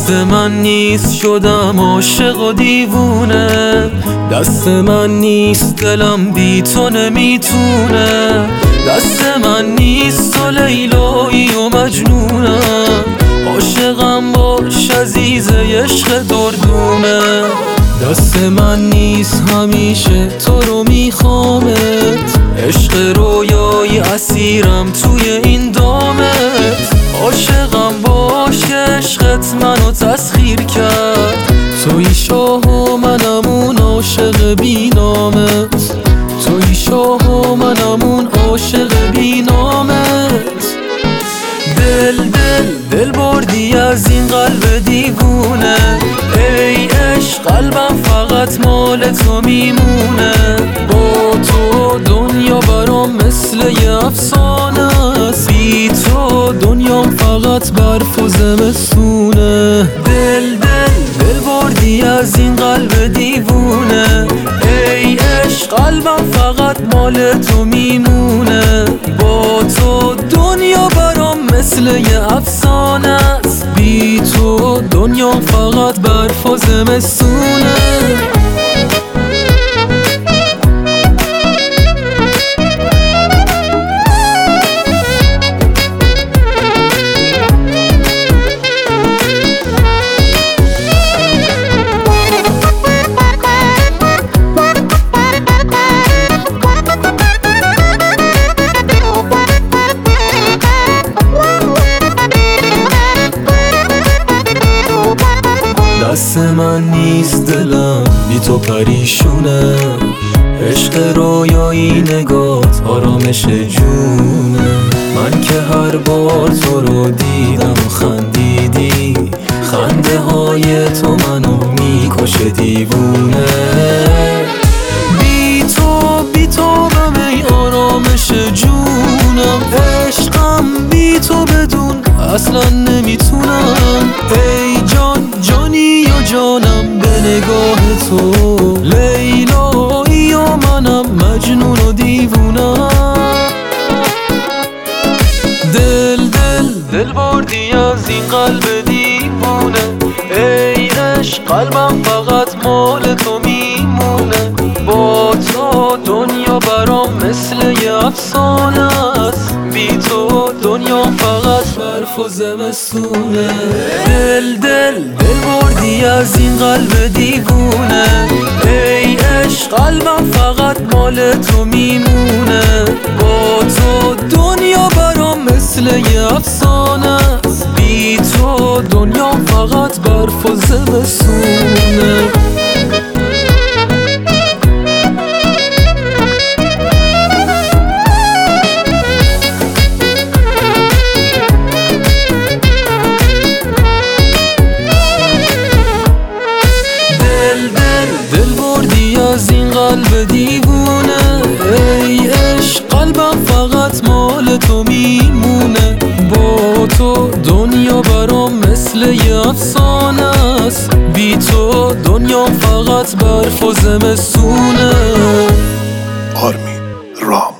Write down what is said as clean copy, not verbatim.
دست من نیست شدم عاشق و دیوونه، دست من نیست دلم بی تو نمیتونه، دست من نیست تو لیلایی و مجنونم، عاشقم باش عزیز عشق دردونه. دست من نیست همیشه تو رو میخوامت، عشق رویایی اسیرم توی این دامت، عاشقم باش که عشقت منو تسخیر کرد، توی شاه و منم اون عاشق بی نامت، توی شاه و منم اون عاشق بی نامت. دل بردی از این قلب دیوونه، ای عشق قلبم فقط مال تو میمونه، با تو دنیا برام مثل یه افسانه است، بی تو دنیام فقط برف و زمستونه. دل بردی از این قلب دیوونه، ای عشق قلبم فقط مال تو میمونه، با تو دنیا برام مثل یه افسانه است، بی تو دنیام فقط برف و زمستونه. دست من نیست دلم بی تو پریشونه، عشق رویایی نگات آرامش جونه، من که هر بار تو رو دیدم و خندیدی، خنده های تو منو میکشه دیوونه، بی تو بم ای آرامش جونم، عشقم بی تو بدون اصلا نمیتونم، ای جانی و جانم به نگاه تو، لیلایی و منم مجنون و دیوونم. دل بردی از این قلب دیوونه، ای عشق قلبم فقط مال تو میمونه، با تو دنیا برام مثل یه افسانه است، بی تو دنیا فقط برف و زمستونه. دل بردی از این قلب دیوونه، ای عشق قلبم فقط مال تو میمونه، با تو دنیا برام مثل یه افسانه است، بی تو دنیا فقط برف و زمستونه. از این قلب دیوونه، ای عشق قلبم فقط مال تو میمونه، با تو دنیا برام مثل یه افسانه است، بی تو دنیا فقط برف و زمستونه. آرمین رام